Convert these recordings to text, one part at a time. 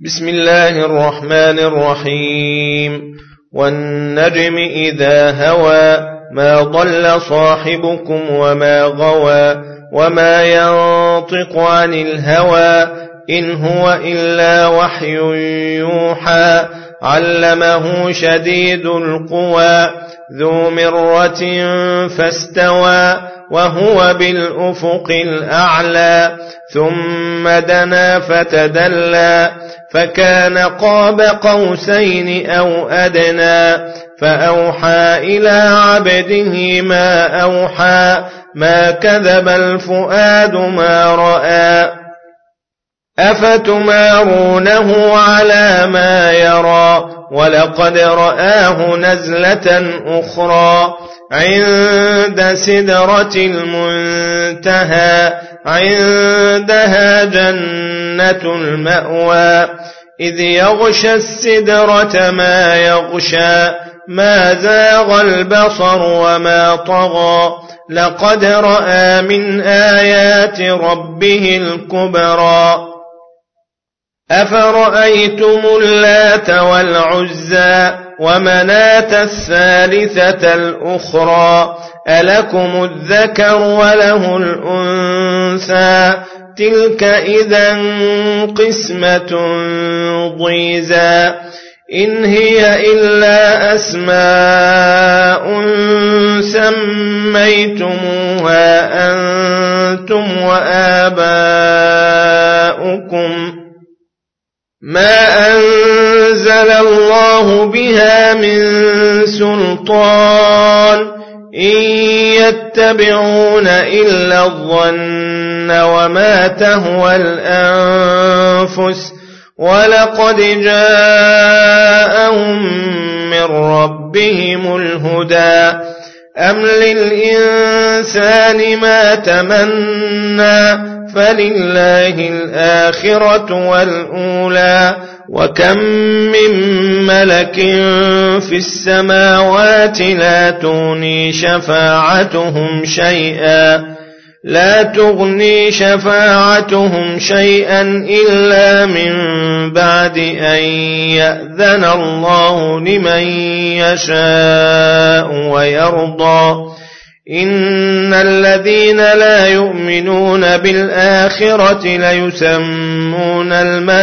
بسم الله الرحمن الرحيم. والنجم إذا هوى ما ضل صاحبكم وما غوى وما ينطق عن الهوى إن هو إلا وحي يوحى علمه شديد القوى ذو مرة فاستوى وهو بالأفق الأعلى ثم دنا فتدلى فكان قاب قوسين أو أدنى فأوحى إلى عبده ما أوحى ما كذب الفؤاد ما رأى أفتمارونه على ما يرى ولقد رآه نزلة أخرى عند سدرة المنتهى عندها جنة المأوى إذ يغشى السدرة ما يغشى ما زاغ البصر وما طغى لقد رأى من آيات ربه الكبرى أفرأيتم اللات والعزى ومناة الثالثة الأخرى ألكم الذكر وله الأنثى تلك إذا قسمة ضيزى إن هي إلا أسماء سميتموها أنتم وآباؤكم ما أنزل الله بها من سلطان إن يتبعون إلا الظن وما تهوى الأنفس ولقد جاءهم من ربهم الهدى أم للإنسان ما تمنى فلله الآخرة والأولى وكم من ملك في السماوات لا تغني شفاعتهم شيئا إلا من بعد أن يأذن الله لمن يشاء ويرضى إن الذين لا يؤمنون بالآخرة ليسمون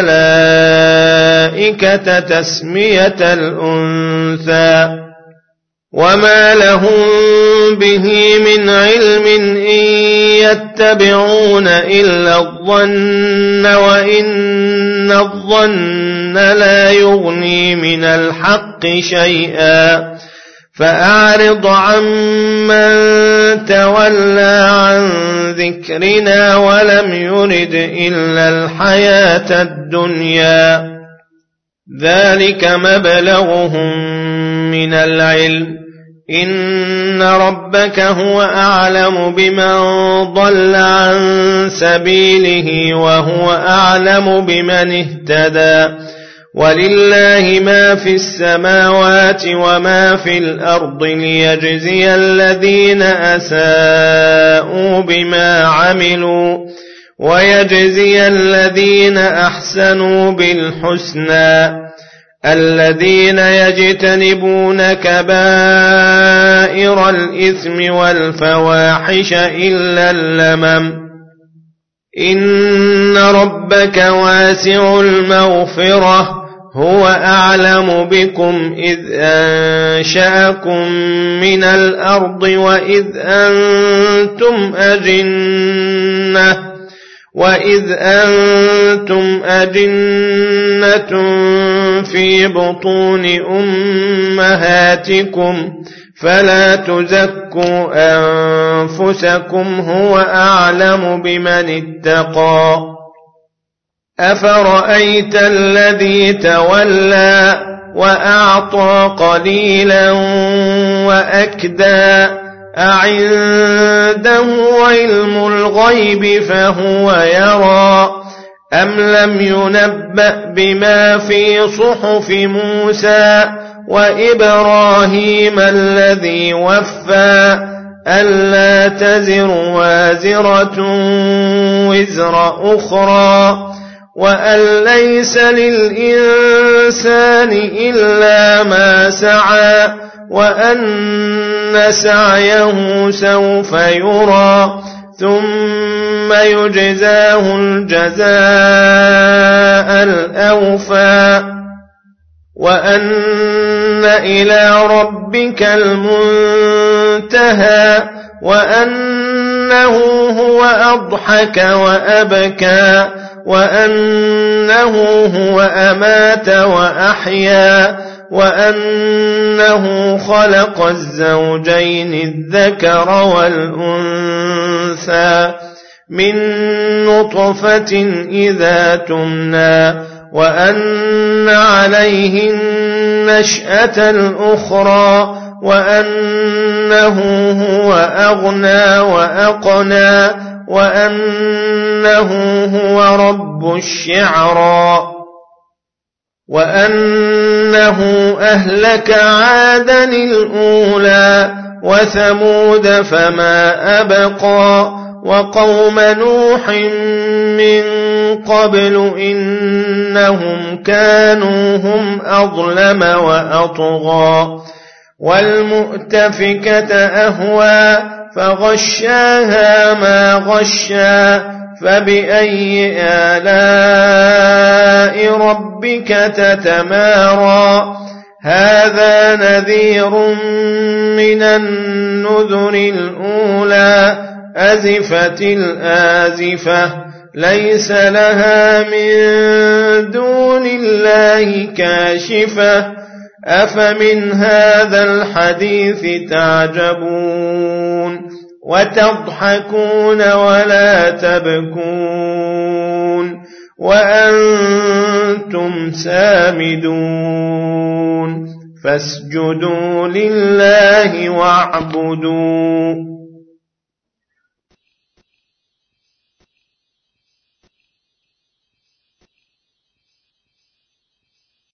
الملائكة تسمية الأنثى وما لهم به من علم إن يتبعون إلا الظن وإن الظن لا يغني من الحق شيئا فأعرض عمن تولى عن ذكرنا ولم يرد إلا الحياة الدنيا ذلك مبلغهم من العلم إن ربك هو أعلم بمن ضل عن سبيله وهو أعلم بمن اهتدى ولله ما في السماوات وما في الأرض ليجزي الذين أساءوا بما عملوا ويجزي الذين أحسنوا بالحسنى الذين يجتنبون كبائر الإثم والفواحش إلا اللمم إن ربك واسع المغفرة هو أعلم بكم إذ أنشأكم من الأرض وإذ أنتم أجنة في بطون أمهاتكم فلا تزكوا أنفسكم هو أعلم بمن اتقى أفرأيت الذي تولى وأعطى قليلا وأكدى أعنده علم الغيب فهو يرى أم لم ينبأ بما في صحف موسى وإبراهيم الذي وفى ألا تزر وازرة وزر أخرى وأن ليس للإنسان إلا ما سعى وأن سعيه سوف يرى ثم يجزاه الجزاء الأوفى وأن إلى ربك المنتهى وأنه هو أضحك وأبكى وأنه هو أمات وأحيا وأنه خلق الزوجين الذكر والأنثى من نطفة إذا تمنى وأن عليه النشأة الأخرى وأنه هو أغنى وأقنى وأنه هو رب الشعرى وأنه أهلك عادا الأولى وثمود فما أبقى وقوم نوح من قبل إنهم كانوا هم أظلم وأطغى والمؤتفكة أهوى فغشاها ما غشا فبأي آلاء ربك تتمارى هذا نذير من النذر الأولى أزفت الآزفة ليس لها من دون الله كاشفة أفمن هذا الحديث تعجبون وتضحكون ولا تبكون وأنتم سامدون فاسجدوا لله واعبدوا